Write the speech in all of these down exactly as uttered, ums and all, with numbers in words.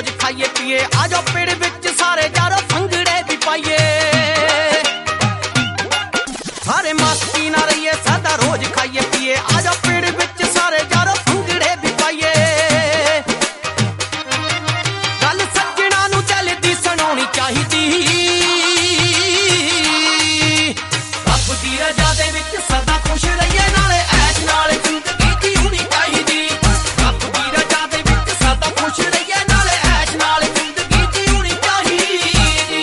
रोज खाइए पिए आ जाओ पेड़ विच सारे यारो भंगड़े भी पाइए सारे मस्ती ना रहिए सदा रोज खाइए पिए आ जाओ पेड़ विच सारे यारो भंगड़े भी पाइए गल सज्जणा नूं चलदी सुणाउणी चाहीदी रब दी रजा दे विच सदा खुश रहिए नाले ऐश नाल जिंदगी जीउणी चाहीदी रब दी रजा दे विच सदा खुश रहिए नाले ऐश नाल जिंदगी जीउणी चाहीदी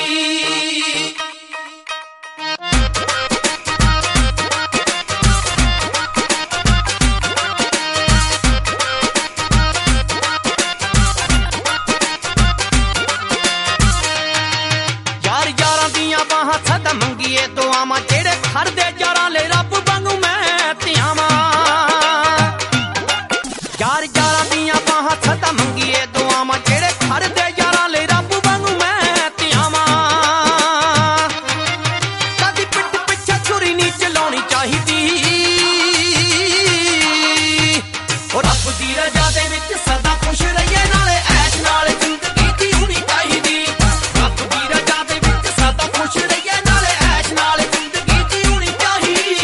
यार यारां दियां बाहां सदा मंगीए दुआवां जेड़े खड़दे यारां ले रब वांगू मैं धियावां यार यारां दियां बाहां सदा मंगीए दुआवां जेड़े खड़दे यारां ले रब वांगू मैं धियावां कदी पिठ पिछे छुरी नहीं चलाउणी चाहीदी ओ रब दी रजा दे विच सदा खुश रहिए नाले ऐश नाल जिंदगी जीउणी चाहीदी रब दी रजा दे विच सदा खुश रहिए नाले ऐश नाल जिंदगी जीउणी चाहीदी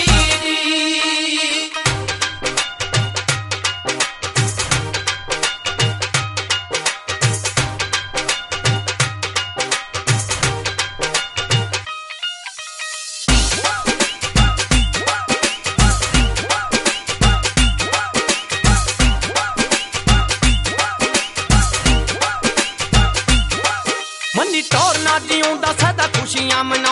मन्नी टोर ना जीऊंदा सदा खुशियां मना